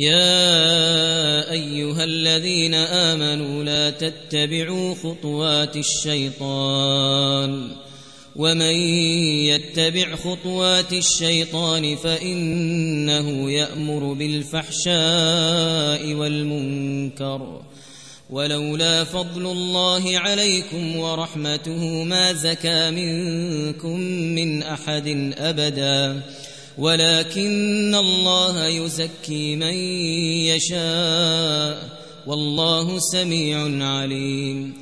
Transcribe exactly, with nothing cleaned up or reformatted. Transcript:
يا أيها الذين آمنوا لا تتبعوا خطوات الشيطان ومن يتبع خطوات الشيطان فإنه يأمر بالفحشاء والمنكر ولولا فضل الله عليكم ورحمته ما زكى منكم من أحد أبدا ولكن الله يزكي من يشاء والله سميع عليم